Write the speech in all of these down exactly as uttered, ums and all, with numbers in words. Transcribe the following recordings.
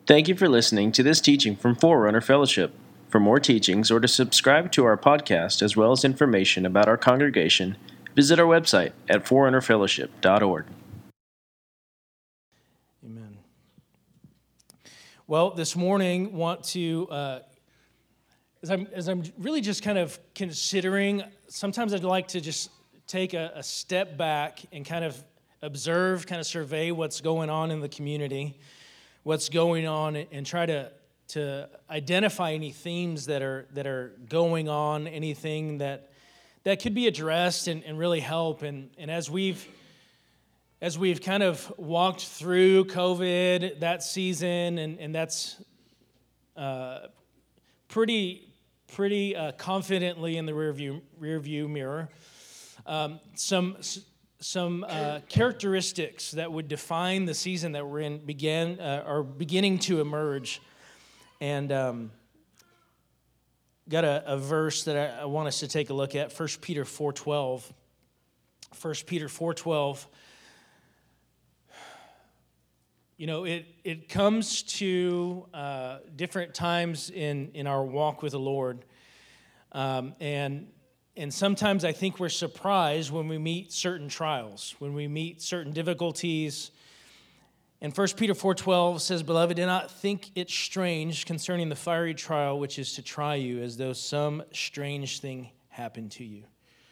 Thank you for listening to this teaching from Forerunner Fellowship. For more teachings or to subscribe to our podcast as well as information about our congregation, visit our website at forerunner fellowship dot org. Amen. Well, this morning, want to, uh, as I'm as I'm really just kind of considering, sometimes I'd like to just take a, a step back and kind of observe, kind of survey what's going on in the community, what's going on, and try to to identify any themes that are that are going on, anything that that could be addressed and, and really help. And and as we've as we've kind of walked through COVID, that season, and and that's uh, pretty pretty uh, confidently in the rearview rearview mirror. Um, some. Some uh, characteristics that would define the season that we're in began uh, are beginning to emerge, and um, got a, a verse that I, I want us to take a look at. First Peter four twelve. First Peter four twelve. You know, it it comes to uh, different times in in our walk with the Lord, um, and. And sometimes I think we're surprised when we meet certain trials, when we meet certain difficulties. And First Peter four twelve says, "Beloved, do not think it strange concerning the fiery trial which is to try you, as though some strange thing happened to you."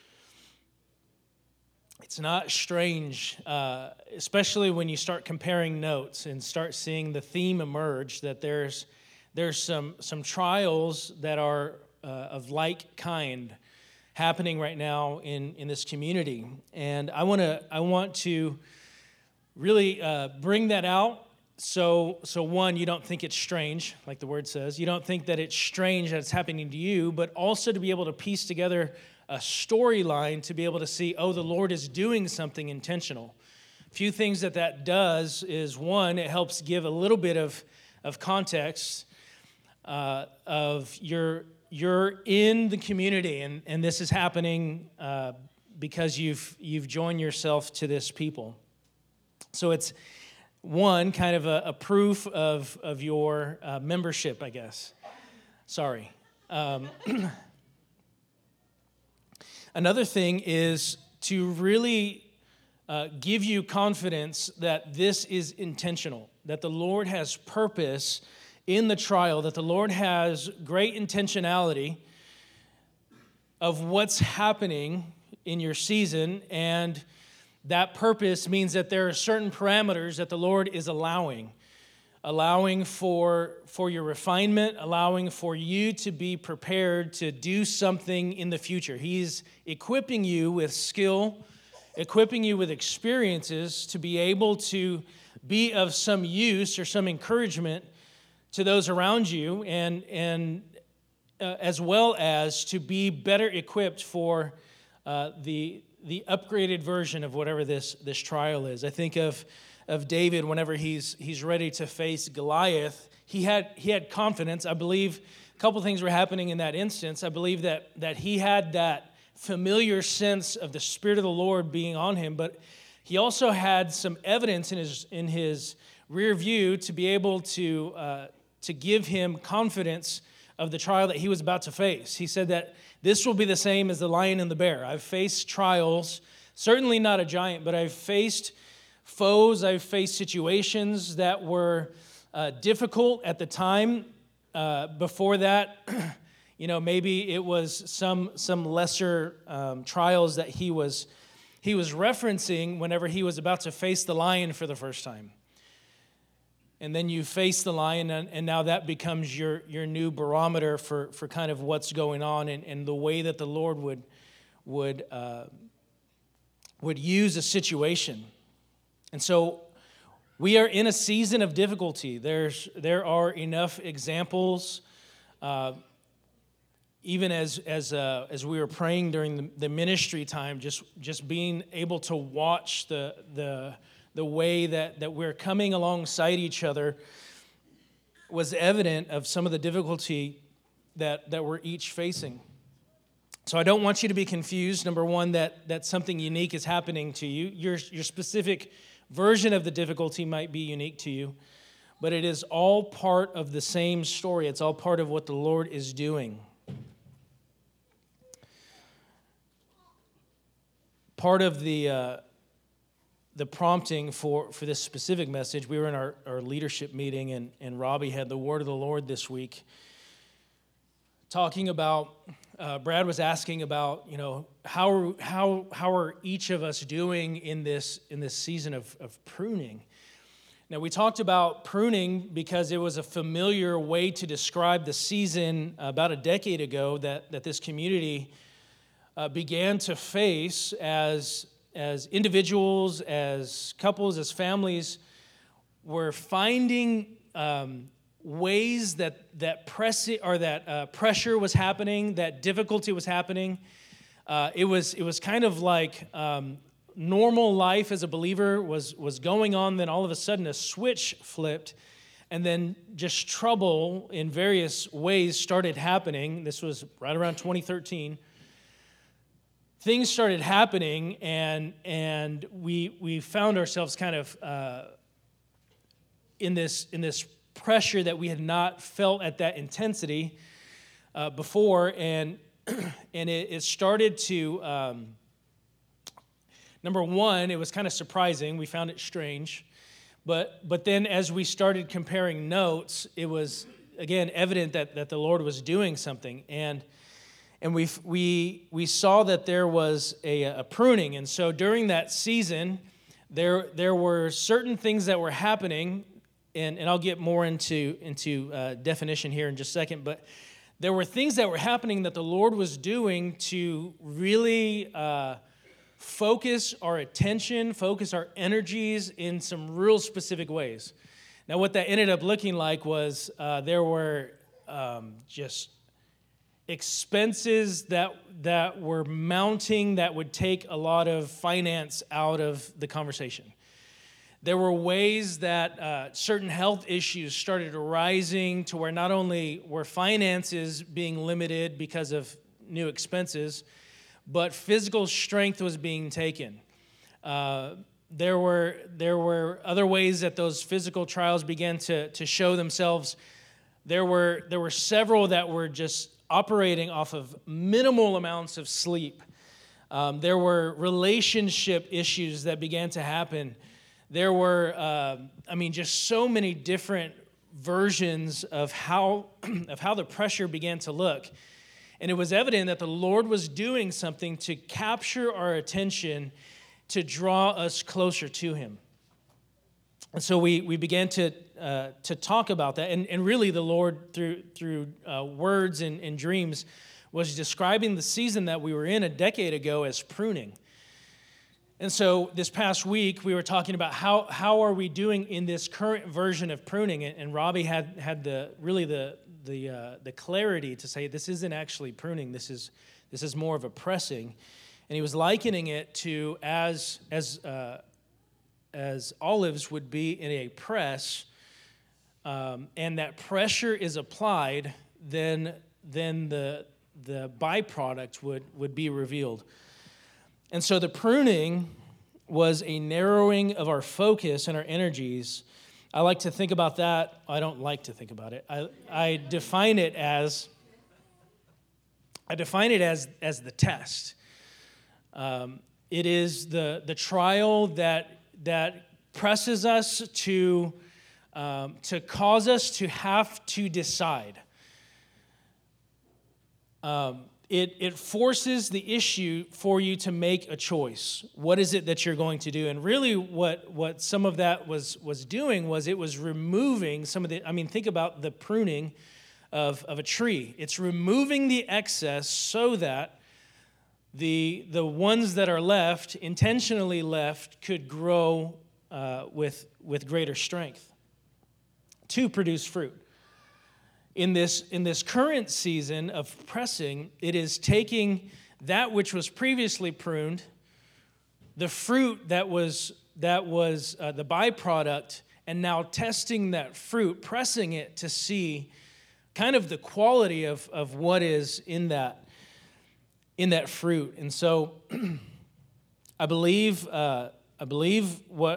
It's not strange, uh, especially when you start comparing notes and start seeing the theme emerge, that there's there's some, some trials that are uh, of like kind happening right now in, in this community. And I want to I want to really uh, bring that out so so one, you don't think it's strange, like the word says. You don't think that it's strange that it's happening to you, but also to be able to piece together a storyline to be able to see, oh, the Lord is doing something intentional. A few things that that does is, one, it helps give a little bit of, of context uh, of your You're in the community, and, and this is happening uh, because you've you've joined yourself to this people. So it's, one, kind of a, a proof of, of your uh, membership, I guess. Sorry. Um, another thing is to really uh, give you confidence that this is intentional, that the Lord has purpose in the trial, that the Lord has great intentionality of what's happening in your season, and that purpose means that there are certain parameters that the Lord is allowing, allowing for, for your refinement, allowing for you to be prepared to do something in the future. He's equipping you with skill, equipping you with experiences to be able to be of some use or some encouragement to those around you, and and uh, as well as to be better equipped for uh, the the upgraded version of whatever this this trial is. I think of of David whenever he's he's ready to face Goliath. He had he had confidence. I believe a couple things were happening in that instance. I believe that that he had that familiar sense of the Spirit of the Lord being on him, but he also had some evidence in his in his rear view to be able to. Uh, to give him confidence of the trial that he was about to face. He said that this will be the same as the lion and the bear. I've faced trials, certainly not a giant, but I've faced foes, I've faced situations that were uh, difficult at the time. Uh, before that, you know, maybe it was some some lesser um, trials that he was he was referencing whenever he was about to face the lion for the first time. And then you face the lion, and, and now that becomes your, your new barometer for, for kind of what's going on, and, and the way that the Lord would would uh, would use a situation. And so we are in a season of difficulty. There's there are enough examples, uh, even as as uh, as we were praying during the, the ministry time, just just being able to watch the the. the way that, that we're coming alongside each other was evident of some of the difficulty that, that we're each facing. So I don't want you to be confused, number one, that, that something unique is happening to you. Your, your specific version of the difficulty might be unique to you. but it is all part of the same story. It's all part of what the Lord is doing. Part of the uh, the prompting for, for this specific message, we were in our, our leadership meeting, and, and Robbie had the word of the Lord this week, talking about, uh, Brad was asking about, you know, how are, how how are each of us doing in this in this season of, of pruning? Now, we talked about pruning because it was a familiar way to describe the season about a decade ago that, that this community uh, began to face as, as individuals, as couples, as families were finding um, ways that that press or that uh, pressure was happening, that difficulty was happening. Uh, it was it was kind of like um, normal life as a believer was was going on. Then all of a sudden a switch flipped, and then just trouble in various ways started happening. This was right around twenty thirteen. Things started happening, and and we we found ourselves kind of uh, in this in this. pressure that we had not felt at that intensity uh, before, and and it, it started to, um, number one, it was kind of surprising. We found it strange. But but then as we started comparing notes, it was, again, evident that, that the Lord was doing something. And and we we we saw that there was a, a pruning. And so during that season, there there were certain things that were happening. And, and I'll get more into, into uh, definition here in just a second, but there were things that were happening that the Lord was doing to really uh, focus our attention, focus our energies in some real specific ways. Now, what that ended up looking like was uh, there were um, just expenses that, that were mounting that would take a lot of finance out of the conversation. There were ways that uh, certain health issues started arising to where not only were finances being limited because of new expenses, but physical strength was being taken. Uh, there were there were other ways that those physical trials began to, to show themselves. There were there were several that were just operating off of minimal amounts of sleep. Um, there were relationship issues that began to happen. There were, uh, I mean, just so many different versions of how of how the pressure began to look. And it was evident that the Lord was doing something to capture our attention, to draw us closer to Him. And so we we began to uh, to talk about that. And, and really the Lord, through, through uh, words and, and dreams, was describing the season that we were in a decade ago as pruning. And so this past week, we were talking about how how are we doing in this current version of pruning, and, and Robbie had had the really the the uh, the clarity to say this isn't actually pruning. This is this is more of a pressing, and he was likening it to as as uh, as olives would be in a press, um, and that pressure is applied, then then the the byproduct would would be revealed. And so the pruning was a narrowing of our focus and our energies. I like to think about that. I don't like to think about it. I, I define it as I define it as, as the test. Um, it is the, the trial that that presses us to um, to cause us to have to decide. Um, It, it forces the issue for you to make a choice. What is it that you're going to do? And really what, what some of that was, was doing was it was removing some of the, I mean, think about the pruning of, of a tree. It's removing the excess so that the, the ones that are left, intentionally left, could grow uh, with, with greater strength to produce fruit. In this, in this current season of pressing, it is taking that which was previously pruned, the fruit that was, that was uh, the byproduct, and now testing that fruit, pressing it to see kind of the quality of, of what is in that, in that fruit. And so I believe, uh, I believe what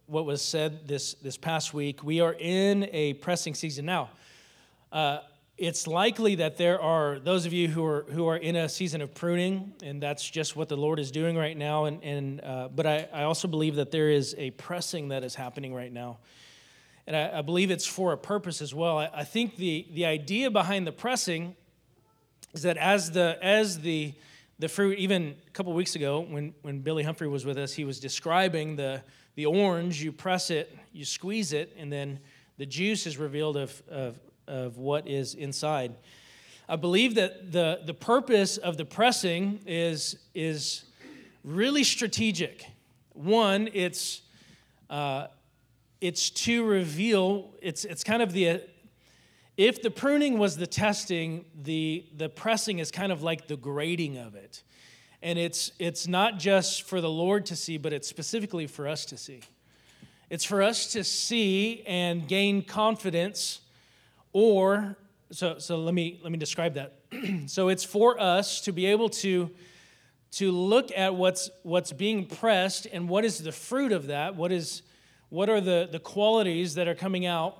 what was said this, this past week. We are in a pressing season now. Uh, it's likely that there are those of you who are who are in a season of pruning, and that's just what the Lord is doing right now. And, and uh, but I, I also believe that there is a pressing that is happening right now. And I, I believe it's for a purpose as well. I, I think the, the idea behind the pressing is that as the as the the fruit, even a couple weeks ago when, when Billy Humphrey was with us, he was describing the the orange. You press it, you squeeze it, and then the juice is revealed of of, of what is inside. I believe that the, the purpose of the pressing is is really strategic. One, it's uh, it's to reveal. It's it's kind of the if the pruning was the testing, the the pressing is kind of like the grading of it, and it's it's not just for the Lord to see, but it's specifically for us to see. It's for us to see and gain confidence, or so so. Let me let me describe that. So it's for us to be able to. to look at what's what's being pressed and what is the fruit of that, what is what are the, the qualities that are coming out,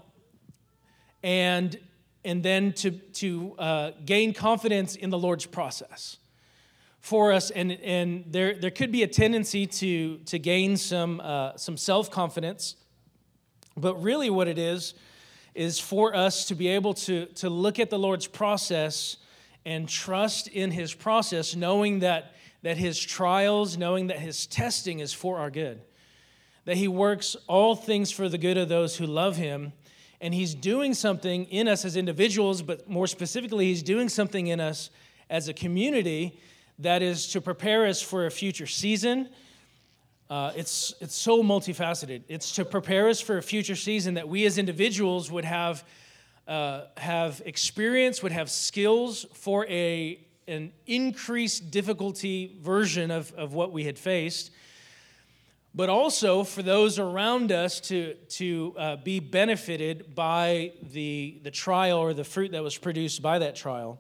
and and then to to uh, gain confidence in the Lord's process for us. And and there there could be a tendency to to gain some uh, some self-confidence, but really what it is is for us to be able to to look at the Lord's process and trust in His process, knowing that that His trials, knowing that His testing is for our good, that He works all things for the good of those who love Him, and He's doing something in us as individuals, but more specifically, He's doing something in us as a community that is to prepare us for a future season. Uh, it's, it's so multifaceted. It's to prepare us for a future season that we as individuals would have, uh, have experience, would have skills for a an increased difficulty version of, of what we had faced, but also for those around us to, to uh, be benefited by the, the trial or the fruit that was produced by that trial.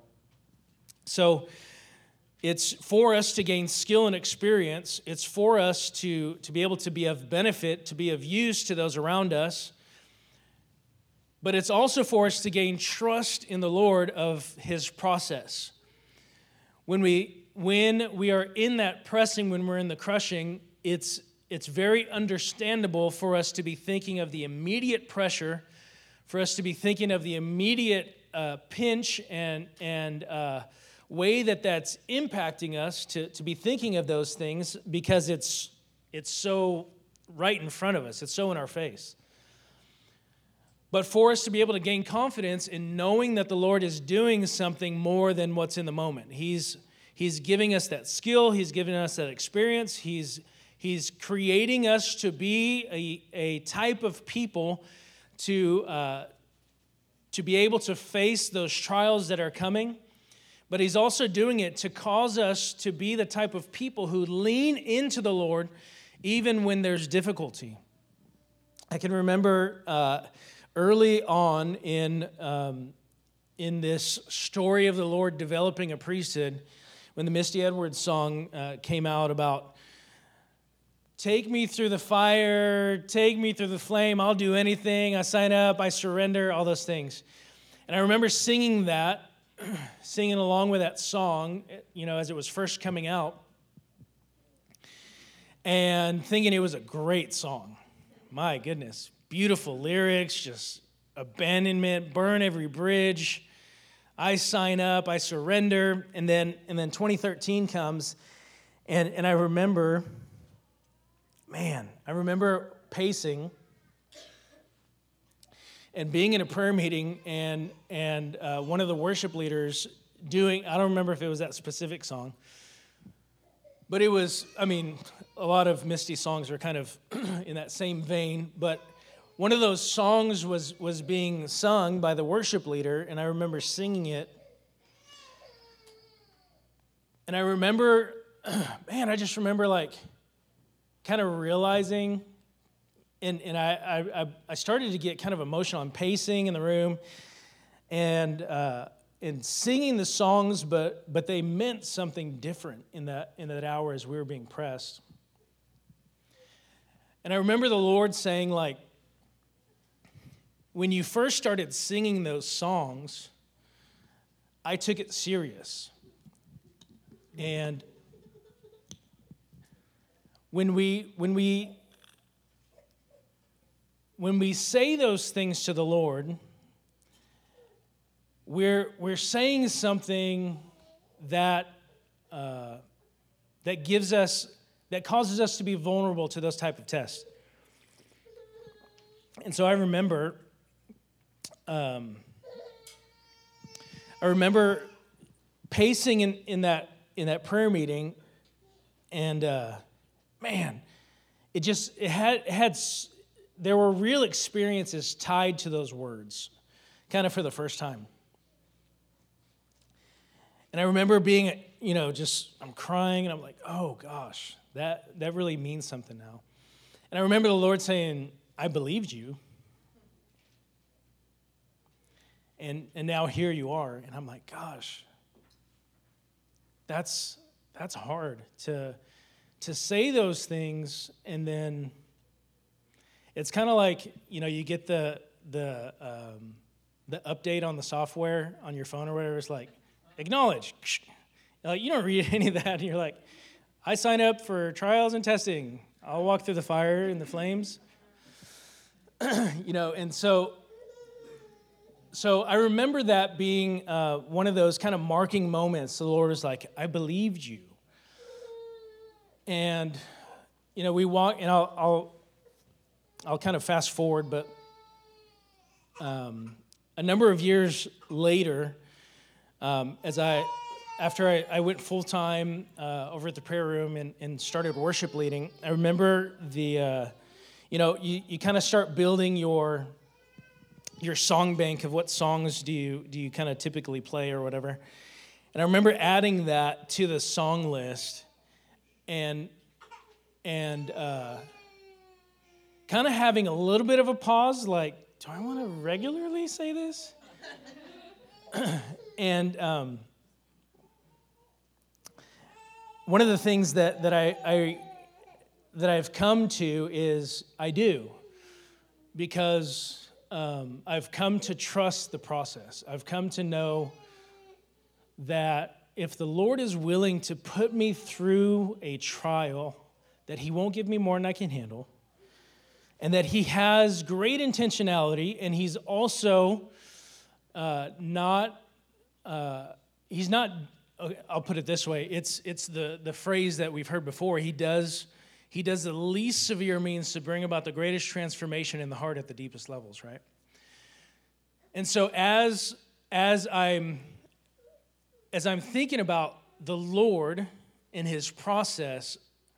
So it's for us to gain skill and experience. It's for us to, to be able to be of benefit, to be of use to those around us. But it's also for us to gain trust in the Lord of His process. When we when we are in that pressing, when we're in the crushing, it's it's very understandable for us to be thinking of the immediate pressure, for us to be thinking of the immediate uh, pinch and and uh, way that that's impacting us, to, to be thinking of those things because it's it's so right in front of us, it's so in our face. But for us to be able to gain confidence in knowing that the Lord is doing something more than what's in the moment. He's He's giving us that skill. He's giving us that experience. He's He's creating us to be a, a type of people to, uh, to be able to face those trials that are coming. But He's also doing it to cause us to be the type of people who lean into the Lord even when there's difficulty. I can remember... Uh, Early on in um, in this story of the Lord developing a priesthood, when the Misty Edwards song uh, came out about, take me through the fire, take me through the flame, I'll do anything, I sign up, I surrender, all those things. And I remember singing that, singing along with that song, you know, as it was first coming out, and thinking it was a great song. My goodness. Beautiful lyrics, just abandonment, burn every bridge. I sign up, I surrender. And then and then twenty thirteen comes, and, and I remember, man, I remember pacing and being in a prayer meeting and, and uh, one of the worship leaders doing, I don't remember if it was that specific song, but it was, I mean, a lot of Misty songs are kind of in that same vein, but one of those songs was, was being sung by the worship leader, and I remember singing it. And I remember, man, I just remember like kind of realizing, and, and I, I, I started to get kind of emotional. I'm pacing in the room and uh, and singing the songs, but but they meant something different in that in that hour as we were being pressed. And I remember the Lord saying, like, when you first started singing those songs, I took it serious. And when we when we when we say those things to the Lord, we're we're saying something that uh, that gives us that causes us to be vulnerable to those type of tests. And so I remember, um, I remember pacing in, in that in that prayer meeting, and uh, man, it just it had it had there were real experiences tied to those words, kind of for the first time. And I remember being, you know, just I'm crying, and I'm like, oh gosh. That that really means something now. And I remember the Lord saying, I believed you. And and now here you are. And I'm like, gosh, that's that's hard to to say those things, and then it's kind of like, you know, you get the the um, the update on the software on your phone or whatever. It's like, acknowledge. Like, you don't read any of that, and you're like, I sign up for trials and testing. I'll walk through the fire and the flames. you know, and so so I remember that being uh, one of those kind of marking moments. The Lord was like, I believed you. And, you know, we walk, and I'll I'll, I'll kind of fast forward, but um, a number of years later, um, as I... After I, I went full-time uh, over at the prayer room and, and started worship leading, I remember the, uh, you know, you, you kind of start building your your song bank of what songs do you do you kind of typically play or whatever. And I remember adding that to the song list and, and uh, kind of having a little bit of a pause, like, do I want to regularly say this? and... Um, One of the things that, that I, I that I've come to is I do, because um, I've come to trust the process. I've come to know that if the Lord is willing to put me through a trial, that He won't give me more than I can handle, and that He has great intentionality, and He's also uh, not uh, He's not. I'll put it this way. It's it's the, the phrase that we've heard before. He does he does the least severe means to bring about the greatest transformation in the heart at the deepest levels, right? And so as as I'm as I'm thinking about the Lord and His process,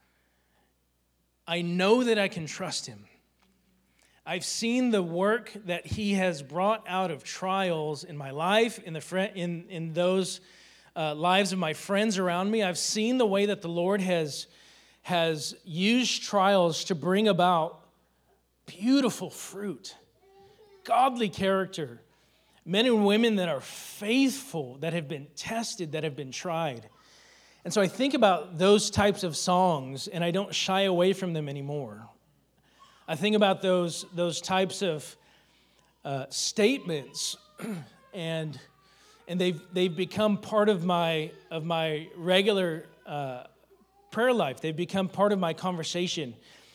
I know that I can trust Him. I've seen the work that He has brought out of trials in my life, in the fr- in in those Uh, lives of my friends around me. I've seen the way that the Lord has, has used trials to bring about beautiful fruit, godly character, men and women that are faithful, that have been tested, that have been tried. And so I think about those types of songs, and I don't shy away from them anymore. I think about those, those types of uh, statements, and And they've they've become part of my of my regular uh, prayer life. They've become part of my conversation.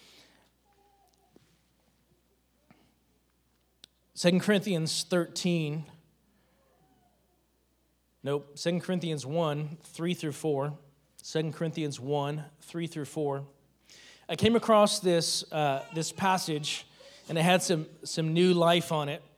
Second Corinthians thirteen. Nope. Second Corinthians one, three through four. Second Corinthians one, three through four. I came across this uh, this passage, and it had some some new life on it.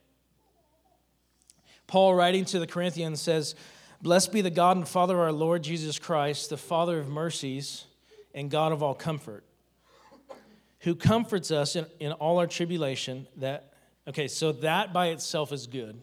Paul, writing to the Corinthians, says, Blessed be the God and Father of our Lord Jesus Christ, the Father of mercies and God of all comfort, who comforts us in, in all our tribulation. That okay, so that by itself is good.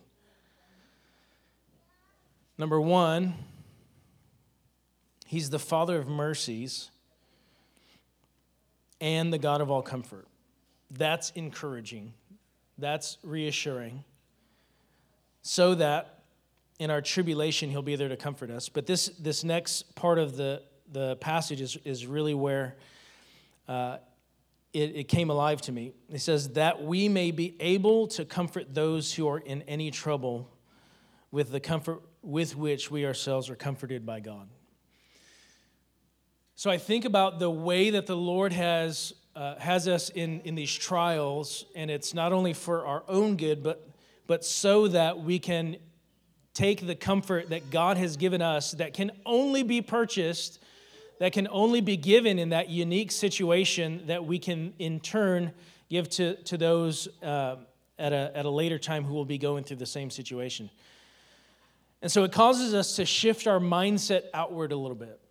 Number one, He's the Father of mercies and the God of all comfort. That's encouraging. That's reassuring. So that in our tribulation, He'll be there to comfort us. But this this next part of the, the passage is, is really where uh, it, it came alive to me. It says, that we may be able to comfort those who are in any trouble with the comfort with which we ourselves are comforted by God. So I think about the way that the Lord has uh, has us in, in these trials, and it's not only for our own good, but but so that we can take the comfort that God has given us that can only be purchased, that can only be given in that unique situation, that we can in turn give to, to those uh, at a at a later time who will be going through the same situation. And so it causes us to shift our mindset outward a little bit.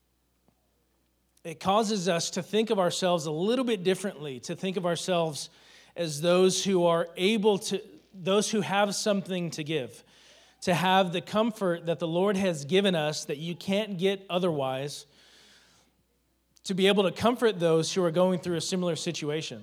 It causes us to think of ourselves a little bit differently, to think of ourselves as those who are able to, those who have something to give, to have the comfort that the Lord has given us that you can't get otherwise, to be able to comfort those who are going through a similar situation.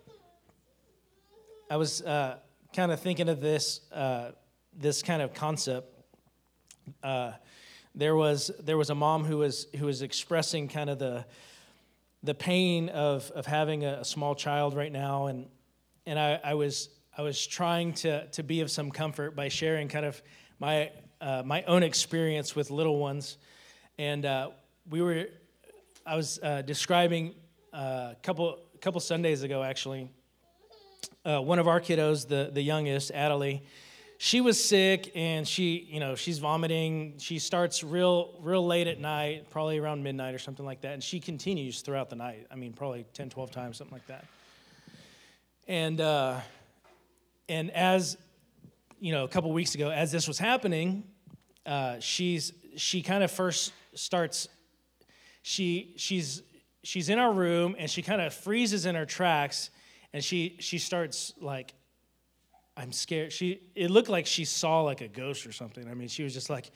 I was uh, kind of thinking of this, uh, this kind of concept. Uh, there was there was a mom who was who was expressing kind of the the pain of of having a, a small child right now, and and I, I was I was trying to to be of some comfort by sharing kind of my uh, my own experience with little ones, and uh, we were I was uh, describing uh, a couple couple Sundays ago actually, uh, one of our kiddos, the the youngest, Adelie. She was sick, and she, you know, she's vomiting. She starts real, real late at night, probably around midnight or something like that, and she continues throughout the night. I mean, probably ten, twelve times, something like that. And uh, and as, you know, a couple weeks ago, as this was happening, uh, she's she kind of first starts. She she's she's in our room, and she kind of freezes in her tracks, and she she starts like. I'm scared. She. It looked like she saw like a ghost or something. I mean, she was just like,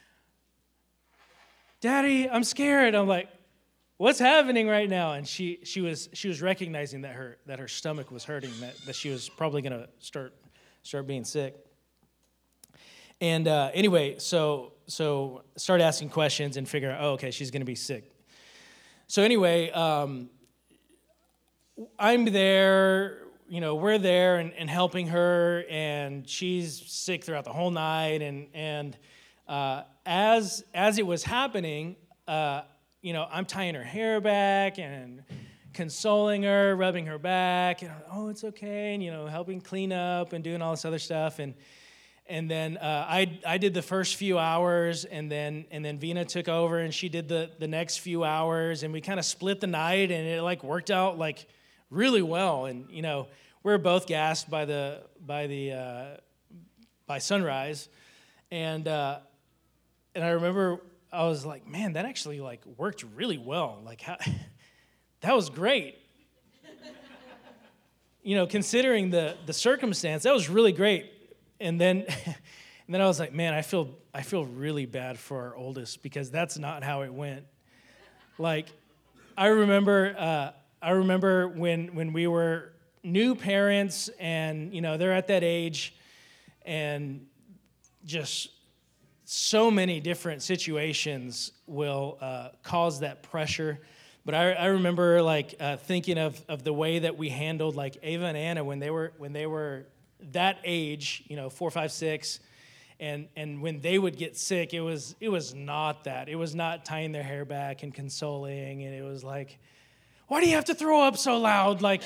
"Daddy, I'm scared." I'm like, "What's happening right now?" And she she was she was recognizing that her that her stomach was hurting, that, that she was probably gonna start start being sick. And uh, anyway, so so start asking questions and figure out, oh, okay, she's gonna be sick. So anyway, um, I'm there. You know, we're there and, and helping her, and she's sick throughout the whole night. And and uh, as as it was happening, uh, you know, I'm tying her hair back and consoling her, rubbing her back, and oh, it's okay, and you know, helping clean up and doing all this other stuff. And and then uh, I I did the first few hours, and then and then Vina took over, and she did the the next few hours, and we kind of split the night, and it like worked out like really well. And you know, we were both gassed by the by the uh, by sunrise, and uh, and I remember I was like, man, that actually like worked really well. Like how, that was great. You know, considering the the circumstance, that was really great. And then and then I was like, man, I feel I feel really bad for our oldest because that's not how it went. Like, I remember. Uh, I remember when when we were new parents, and you know they're at that age, and just so many different situations will uh, cause that pressure. But I, I remember like uh, thinking of of the way that we handled like Ava and Anna when they were when they were that age, you know, four, five, six, and and when they would get sick, it was it was not that. It was not tying their hair back and consoling, and it was like, why do you have to throw up so loud? Like,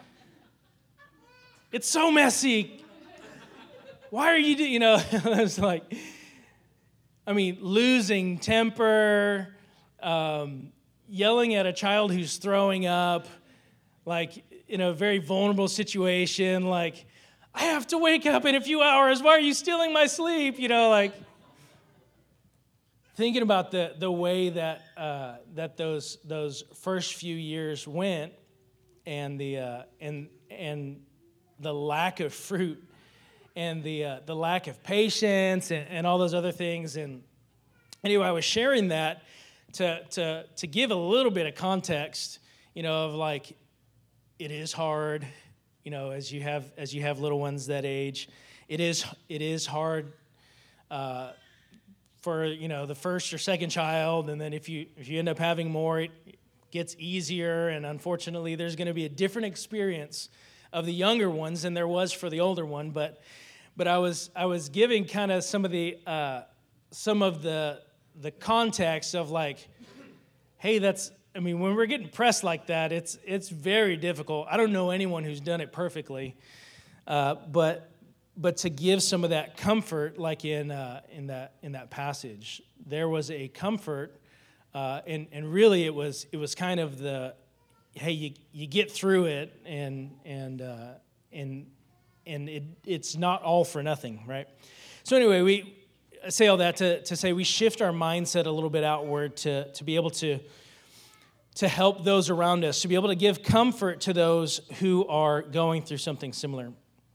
it's so messy. Why are you, do, you know, it's like, I mean, losing temper, um, yelling at a child who's throwing up, like, in a very vulnerable situation, like, I have to wake up in a few hours. Why are you stealing my sleep? You know, like, thinking about the the way that uh, that those those first few years went, and the uh, and and the lack of fruit, and the uh, the lack of patience, and, and all those other things. And anyway, I was sharing that to to to give a little bit of context, you know, of like it is hard, you know, as you have as you have little ones that age, it is it is hard. Uh, for, you know, the first or second child, and then if you if you end up having more, it gets easier, and unfortunately there's going to be a different experience of the younger ones than there was for the older one. But but I was I was giving kind of some of the uh, some of the the context of like, hey, that's I mean when we're getting pressed like that, it's it's very difficult. I don't know anyone who's done it perfectly, uh, but but to give some of that comfort, like in uh, in that in that passage, there was a comfort, uh, and and really it was it was kind of the, hey, you you get through it, and and uh, and and it it's not all for nothing, right? So anyway, we I say all that to to say we shift our mindset a little bit outward to to be able to to help those around us, to be able to give comfort to those who are going through something similar.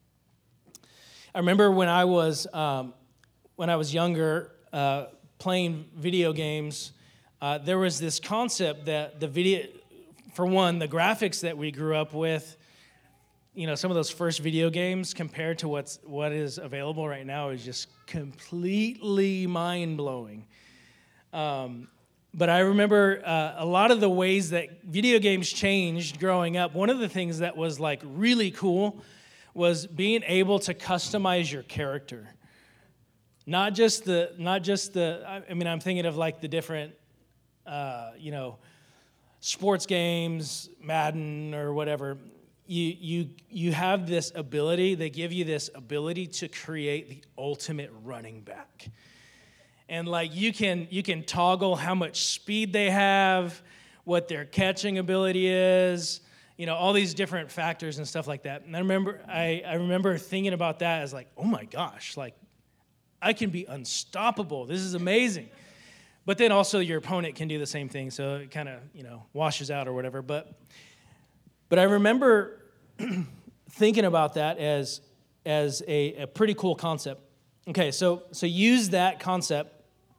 I remember when I was um, when I was younger, uh, playing video games. Uh, there was this concept that the video, for one, the graphics that we grew up with, you know, some of those first video games compared to what's what is available right now is just completely mind blowing. Um, but I remember uh, a lot of the ways that video games changed growing up. One of the things that was like really cool was being able to customize your character. Not just the, not just the, I mean, I'm thinking of like the different, uh, you know, sports games, Madden or whatever. You, you, you have this ability, they give you this ability to create the ultimate running back. And like you can, you can toggle how much speed they have, what their catching ability is, you know, all these different factors and stuff like that. And I remember I, I remember thinking about that as like, oh my gosh, like I can be unstoppable. This is amazing. But then also your opponent can do the same thing, so it kind of, you know, washes out or whatever. But but I remember thinking about that as as a, a pretty cool concept. Okay, so so use that concept.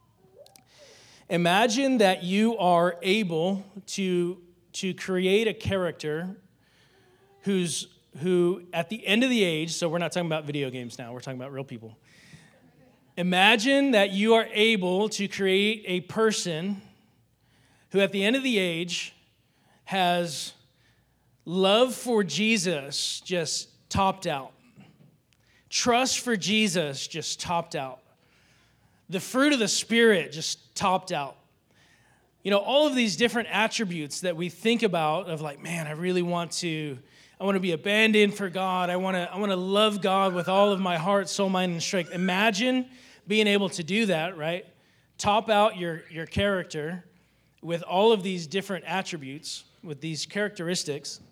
Imagine that you are able to to create a character who's who at the end of the age, so we're not talking about video games now, we're talking about real people. Imagine that you are able to create a person who at the end of the age has love for Jesus just topped out. Trust for Jesus just topped out. The fruit of the Spirit just topped out. You know, all of these different attributes that we think about of like, man, I really want to, I want to be abandoned for God. I want to, I want to love God with all of my heart, soul, mind, and strength. Imagine being able to do that, right? Top out your, your character with all of these different attributes, with these characteristics.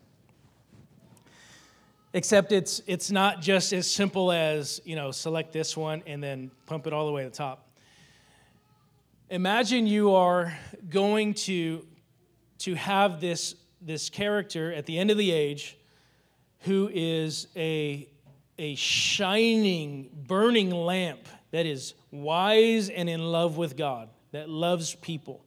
Except it's it's not just as simple as, you know, select this one and then pump it all the way to the top. Imagine you are going to, to have this, this character at the end of the age who is a, a shining, burning lamp that is wise and in love with God, that loves people.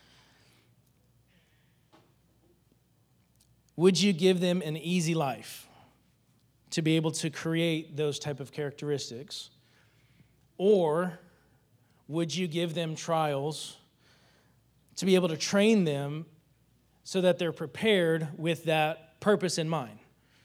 Would you give them an easy life to be able to create those type of characteristics? Or would you give them trials to be able to train them so that they're prepared with that purpose in mind?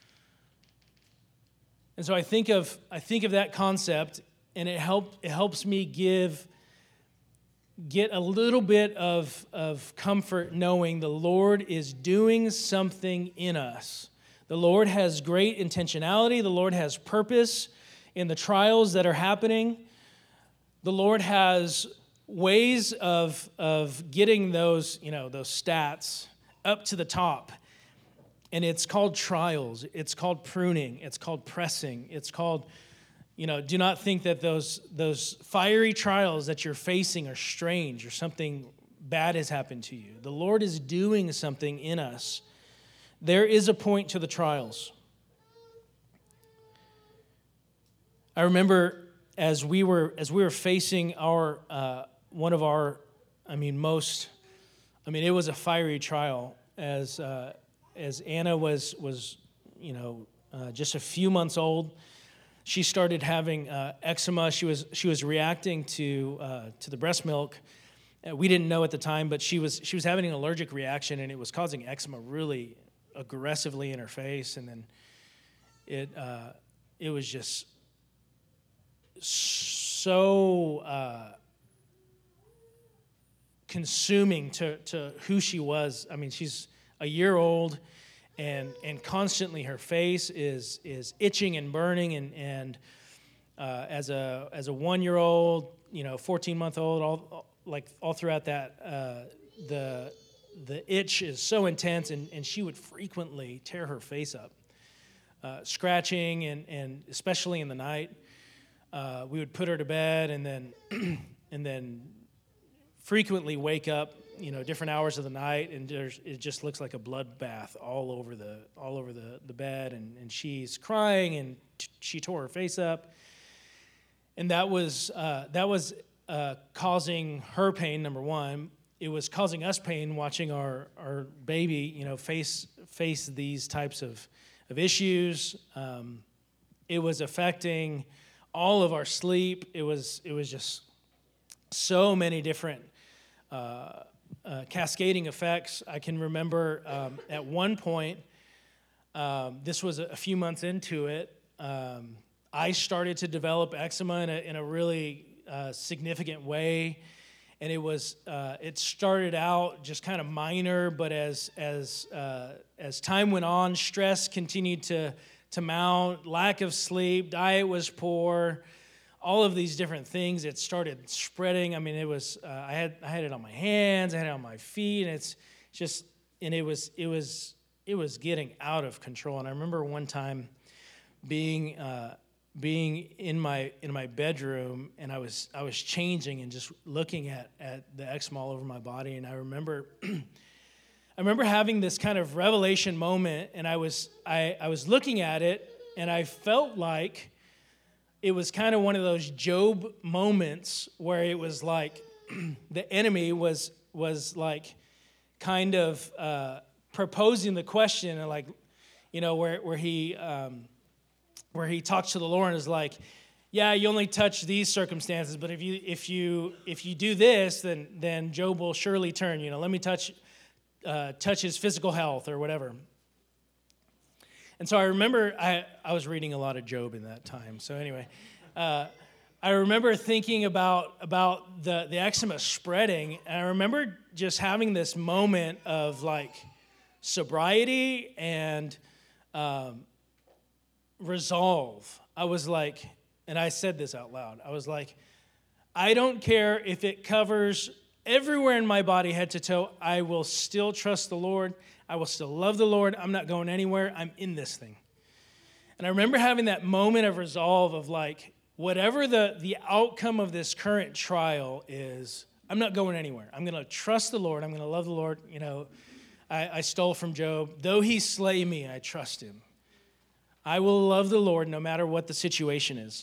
And so I think of I think of that concept, and it help it helps me give get a little bit of, of comfort knowing the Lord is doing something in us. The Lord has great intentionality. The Lord has purpose in the trials that are happening. The Lord has ways of, of getting those, you know, those stats up to the top. And it's called trials. It's called pruning. It's called pressing. It's called, you know, do not think that those, those fiery trials that you're facing are strange or something bad has happened to you. The Lord is doing something in us. There is a point to the trials. I remember as we were as we were facing our uh, one of our, I mean most, I mean it was a fiery trial as uh, as Anna was was you know uh, just a few months old. She started having uh, eczema. She was she was reacting to uh, to the breast milk, Uh, we didn't know at the time, but she was she was having an allergic reaction, and it was causing eczema really aggressively in her face, and then it uh, it was just so uh, consuming to to who she was. I mean, she's a year old, and and constantly her face is is itching and burning, and and uh, as a as a one year old, you know, fourteen month old, all like all throughout that, uh, the the itch is so intense, and, and she would frequently tear her face up, uh, scratching, and, and especially in the night. Uh, we would put her to bed, and then and then frequently wake up, you know, different hours of the night, and there's, it just looks like a bloodbath all over the all over the, the bed, and, and she's crying, and t- she tore her face up, and that was uh, that was. Uh, causing her pain, number one. It was causing us pain watching our, our baby, you know, face face these types of, of issues. Um, it was affecting all of our sleep. It was it was just so many different uh, uh, cascading effects. I can remember um, at one point, um, this was a few months into it, um, I started to develop eczema in a, in a really Uh, significant way, and it was uh, it started out just kind of minor, but as as uh, as time went on, stress continued to to mount, lack of sleep, diet was poor, all of these different things. It started spreading. I mean, it was uh, I had I had it on my hands, I had it on my feet, and it's just and it was it was it was getting out of control. And I remember one time being. Uh, being in my in my bedroom, and I was I was changing and just looking at, at the eczema all over my body, and I remember I remember having this kind of revelation moment, and I was I, I was looking at it, and I felt like it was kind of one of those Job moments where it was like the enemy was was like kind of uh, proposing the question, and like, you know, where where he um, where he talks to the Lord and is like, yeah, you only touch these circumstances, but if you if you if you do this, then then Job will surely turn. You know, let me touch uh, touch his physical health or whatever. And so I remember I, I was reading a lot of Job in that time. So anyway, uh, I remember thinking about about the the eczema spreading, and I remember just having this moment of like sobriety and um, resolve. I was like, and I said this out loud, I was like, I don't care if it covers everywhere in my body, head to toe, I will still trust the Lord. I will still love the Lord. I'm not going anywhere. I'm in this thing. And I remember having that moment of resolve of like, whatever the, the outcome of this current trial is, I'm not going anywhere. I'm going to trust the Lord. I'm going to love the Lord. You know, I, I stole from Job. Though he slay me, I trust him. I will love the Lord no matter what the situation is.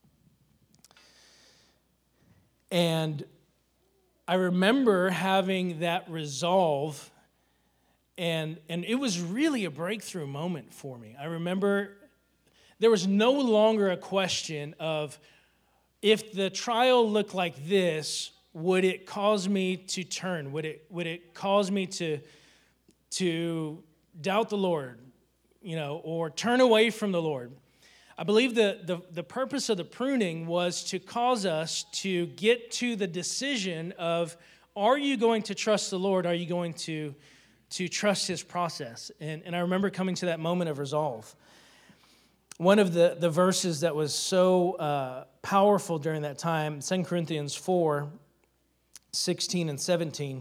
And I remember having that resolve, and, and it was really a breakthrough moment for me. I remember there was no longer a question of, if the trial looked like this, would it cause me to turn? Would it would it cause me to, to doubt the Lord, you know, or turn away from the Lord? I believe the, the, the purpose of the pruning was to cause us to get to the decision of, are you going to trust the Lord? Are you going to, to trust his process? And, and I remember coming to that moment of resolve. One of the, the verses that was so uh, powerful during that time, Second Corinthians four, sixteen and seventeen,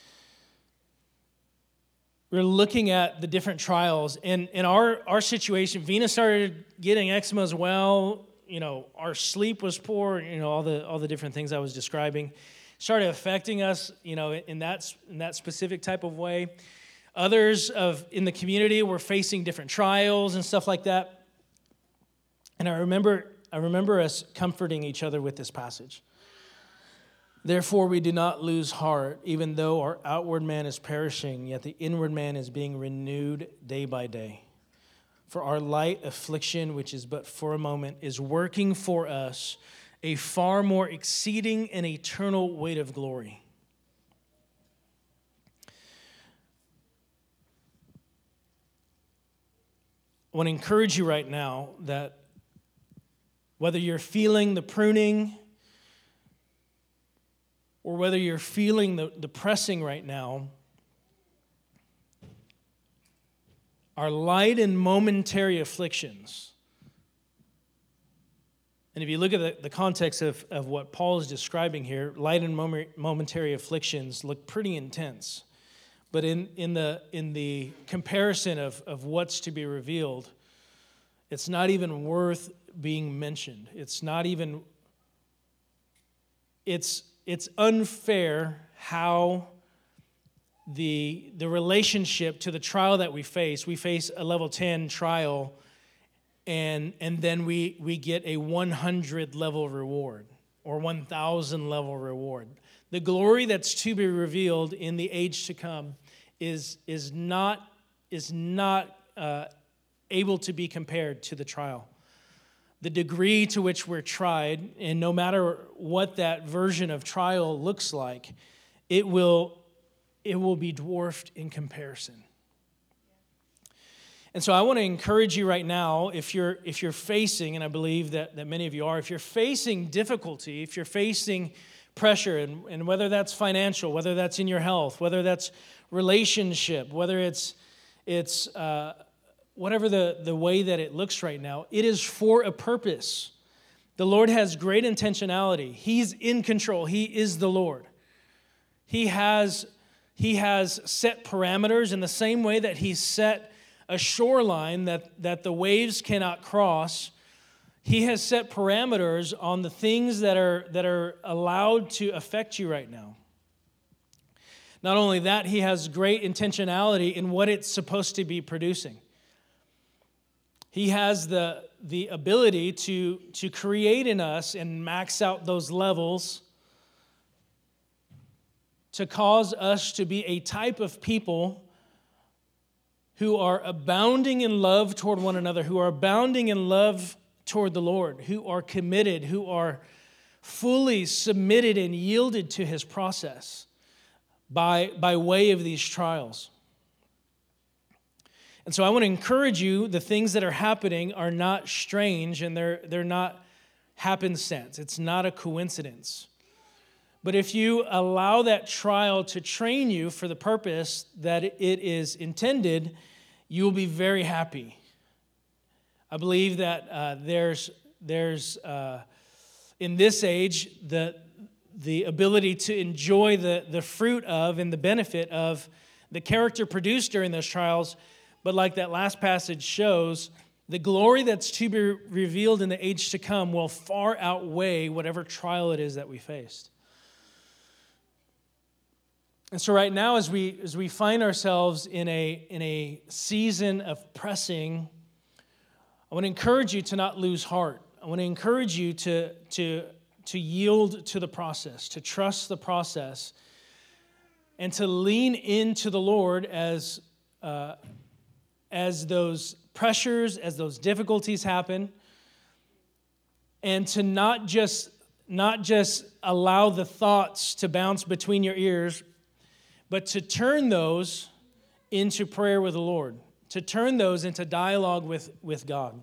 we were looking at the different trials. And in our, our situation, Vina started getting eczema as well. You know, our sleep was poor, you know, all the all the different things I was describing started affecting us, you know, in that, in that specific type of way. Others of in the community were facing different trials and stuff like that. And I remember I remember us comforting each other with this passage. Therefore, we do not lose heart, even though our outward man is perishing, yet the inward man is being renewed day by day. For our light affliction, which is but for a moment, is working for us a far more exceeding and eternal weight of glory. I want to encourage you right now that whether you're feeling the pruning or whether you're feeling the, the pressing right now, are light and momentary afflictions. And if you look at the, the context of, of what Paul is describing here, light and momentary afflictions look pretty intense. But in, in the in the comparison of, of what's to be revealed, it's not even worth being mentioned. It's not even, it's it's unfair how the the relationship to the trial that we face. We face a level ten trial, and and then we we get a one hundred level reward or one thousand level reward. The glory that's to be revealed in the age to come is is not is not uh, able to be compared to the trial. The degree to which we're tried, and no matter what that version of trial looks like, it will it will be dwarfed in comparison. And so I want to encourage you right now, if you're if you're facing, and I believe that, that many of you are, if you're facing difficulty, if you're facing pressure, and, and whether that's financial, whether that's in your health, whether that's relationship, whether it's it's uh, whatever the, the way that it looks right now, it is for a purpose. The Lord has great intentionality. He's in control. He is the Lord. He has, he has set parameters in the same way that He set a shoreline that, that the waves cannot cross. He has set parameters on the things that are, that are allowed to affect you right now. Not only that, He has great intentionality in what it's supposed to be producing. He has the, the ability to, to create in us and max out those levels to cause us to be a type of people who are abounding in love toward one another, who are abounding in love toward the Lord, who are committed, who are fully submitted and yielded to His process by, by way of these trials. And so I want to encourage you, the things that are happening are not strange and they're, they're not happenstance. It's not a coincidence. But if you allow that trial to train you for the purpose that it is intended, you will be very happy. I believe that uh, there's, there's uh, in this age, the, the ability to enjoy the, the fruit of and the benefit of the character produced during those trials. But like that last passage shows, the glory that's to be revealed in the age to come will far outweigh whatever trial it is that we faced. And so right now, as we as we find ourselves in a in a season of pressing, I want to encourage you to not lose heart. I want to encourage you to to to yield to the process, to trust the process, and to lean into the Lord as uh, as those pressures, as those difficulties happen, and to not just not just allow the thoughts to bounce between your ears, but to turn those into prayer with the Lord, to turn those into dialogue with, with God.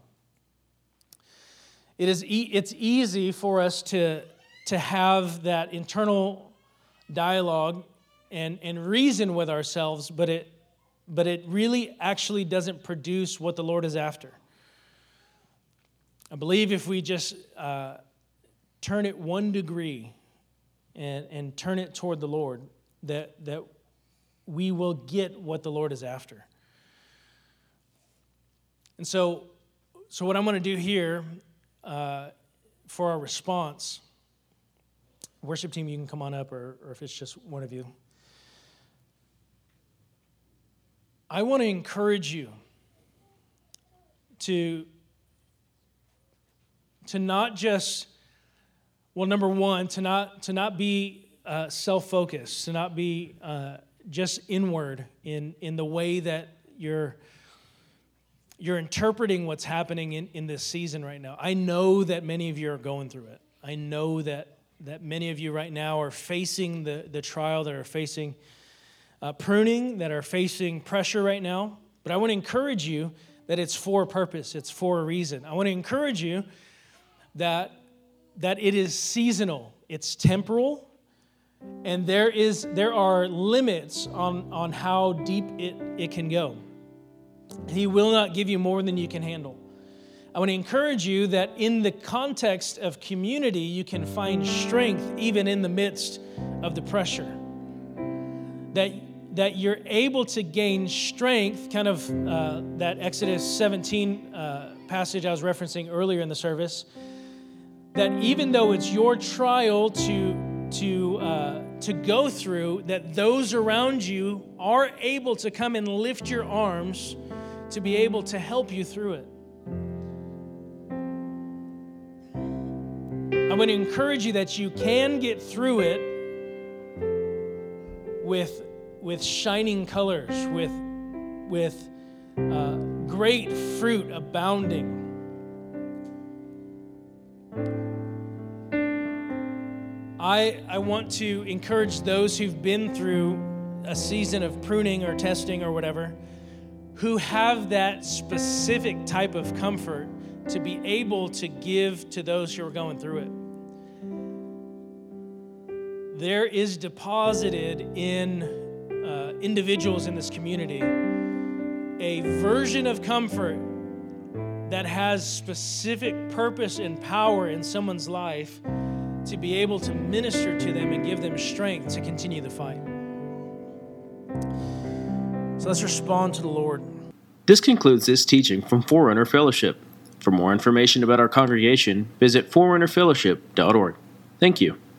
It is e- it's easy for us to, to have that internal dialogue and, and reason with ourselves, but it but it really actually doesn't produce what the Lord is after. I believe if we just uh, turn it one degree and, and turn it toward the Lord, that that we will get what the Lord is after. And so, so what I'm going to do here uh, for our response, worship team, you can come on up, or, or if it's just one of you. I want to encourage you to, to not just, well, number one, to not to not be uh, self-focused, to not be uh, just inward in, in the way that you're you're interpreting what's happening in, in this season right now. I know that many of you are going through it. I know that that many of you right now are facing the, the trial, that are facing uh, pruning, that are facing pressure right now. But I want to encourage you that it's for a purpose, it's for a reason. I want to encourage you that, that it is seasonal, it's temporal, and there is there are limits on, on how deep it, it can go. He will not give you more than you can handle. I want to encourage you that in the context of community, you can find strength even in the midst of the pressure. That, that you're able to gain strength, kind of uh, that Exodus seventeen uh, passage I was referencing earlier in the service, that even though it's your trial to, to, uh, to go through, that those around you are able to come and lift your arms to be able to help you through it. I'm going to encourage you that you can get through it with, with shining colors, with, with uh, great fruit abounding. I, I want to encourage those who've been through a season of pruning or testing or whatever, who have that specific type of comfort to be able to give to those who are going through it. There is deposited in uh, individuals in this community a version of comfort that has specific purpose and power in someone's life to be able to minister to them and give them strength to continue the fight. So let's respond to the Lord. This concludes this teaching from Forerunner Fellowship. For more information about our congregation, visit forerunner fellowship dot org. Thank you.